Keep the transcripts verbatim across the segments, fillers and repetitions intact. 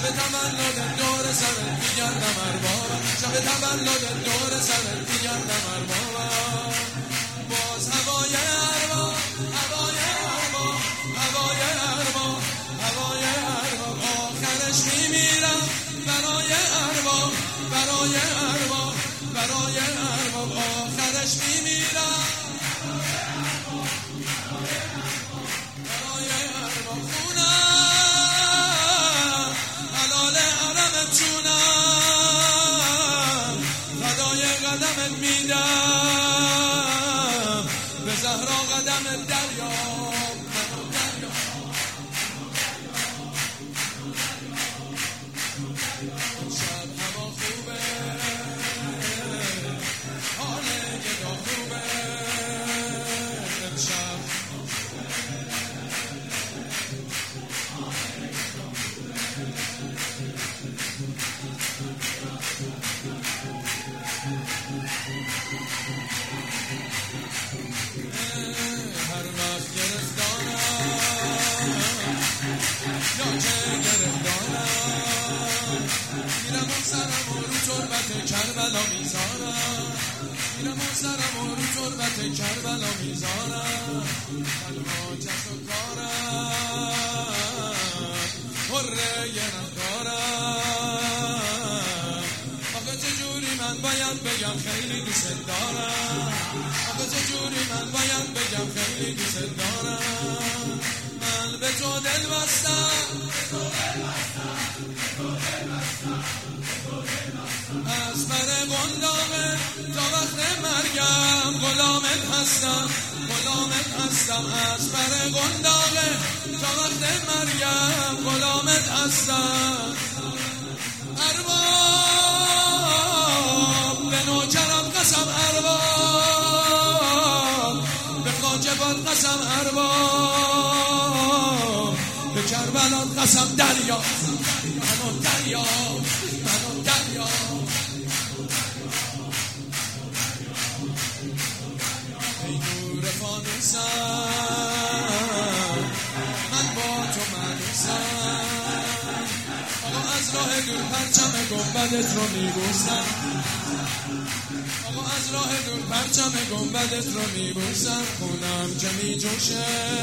تولد دور سرت میگردم اربابا، شب تولد دور سرت میگردم اربابا. باز هوای ارباب، هوای ارباب، هوای ارباب، هوای ارباب. آخرش میمیرم برای ارباب، برای ارباب، برای ارباب. آخرش میمیرم برای ارباب. خونم حلال حرمت جونم، فدای قدمت میدم، به زهرا قدمت دریا. شب هوا خوبه، حال گدا خوبه، امشب هر وقت گرفتارم یا که گرفتارم، میرم اون سرم و رو تربت کربلا میذارم، میرم اون سرم و رو تربت کربلا میذارم. تنها کس و کارم حره گرم دارم. آخه چجوری من باید بگم خیلی دوست دارم، آخه چجوری من باید بگم خیلی دوست دارم. من به تو دل بستم، از بر قنداقه تا وقت مرگم غلامت هستم، غلامت هستم. از بر قنداقه تا وقت مرگم غلامت هستم. ارباب به نوکرم قسم، ارباب به خاجبات قسم، ارباب به کربلات قسم. دریا منو دریا، منو دریا. ای نور فانوسم من با تو مانوسم. آقا از راه دور پرچم گنبدت رو میبوسم، آقا از راه دور پرچم گنبدت رو میبوسم. خونم که میجوشه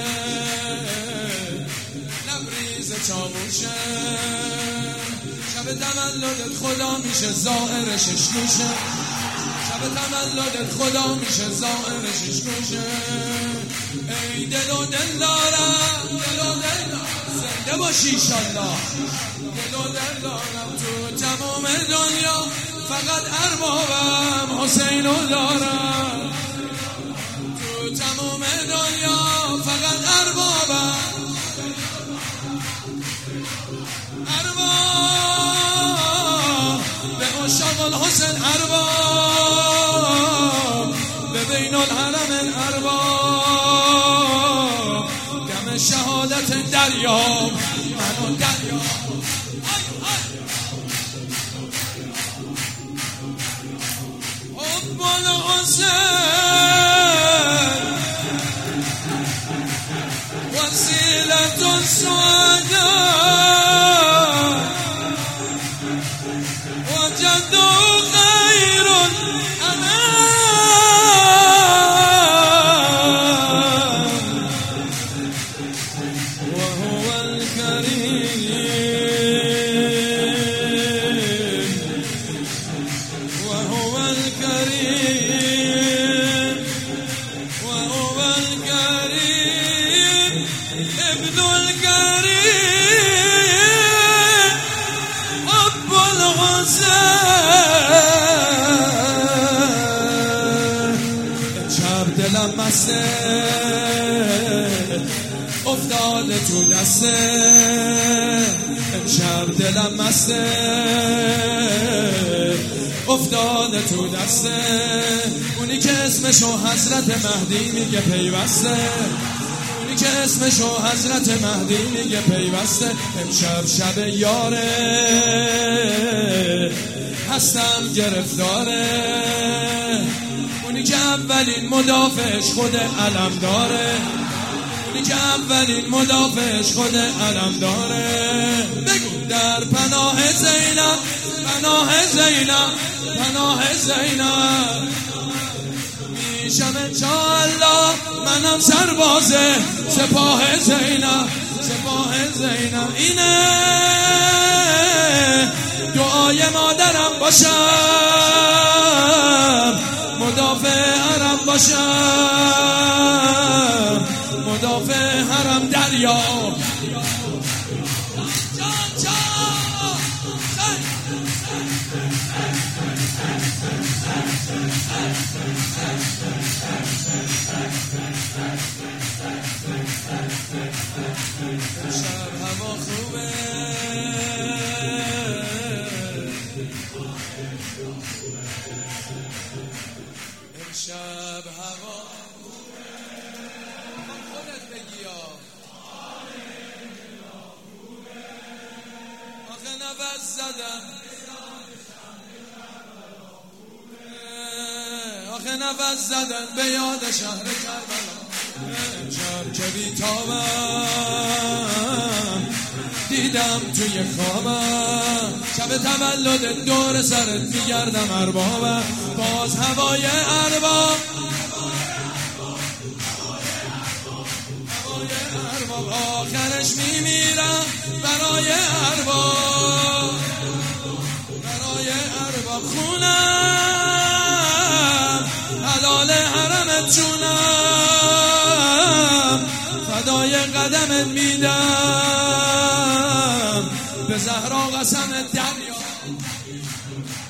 لبریز چاووشه، شب تولدت خدا میشه زائر ششنوشه، شب تولدت خدا میشه زائر ششنوشه. ای دل و دل دارم، دل و دل دارم، زنده باشی ایشالله. دل و دل دارم تو تمام دنیا، فقط اربابم حسینو دارم. تو تمام دنیا فقط اربابم، ارباب به عشاق الحسین، ارباب به بین الحرم ارباب. دم شهادت دریا منو دریا. حب الحسین وسیلة السعداء وجدوا خير الأنام وهو الكريم، وهو الكريم، وهو الكريم ابن الكريم حب الحسین. امشب دلم مسته افتاده تو دسته، امشب دلم مسته افتاده تو دسته. اونی که اسمشو حضرت مهدی میگه پیوسته، اونی که اسمشو حضرت مهدی میگه پیوسته. امشب شب یاره هستم گرفتاره، اونی که اولین مدافعش خود علم داره، اونی که اولین مدافعش خود علم داره. بگو در پناه زینب، پناه زینب، پناه زینب میشم انشاءالله منم سرباز سپاه زینب، سپاه زینب. اینه دعای مادرم باشم، مدافع حرم باشم، مدافع حرم دریا. شب هوا خوبه، امشب هوا خوبه. خودت بگی یا آخه نفس زدم، آخه نفس زدن به یاد شهر کربلا. امشب که بیتابم دیدم توی خوابم، شب تولد دور سرت میگردم اربابم. باز هوای ارباب، هوای ارباب آخرش میمیرم برای ارباب، برای ارباب. خونم حلال حرمت جونم، فدای قدمت میدم به زهرا قسم دریا.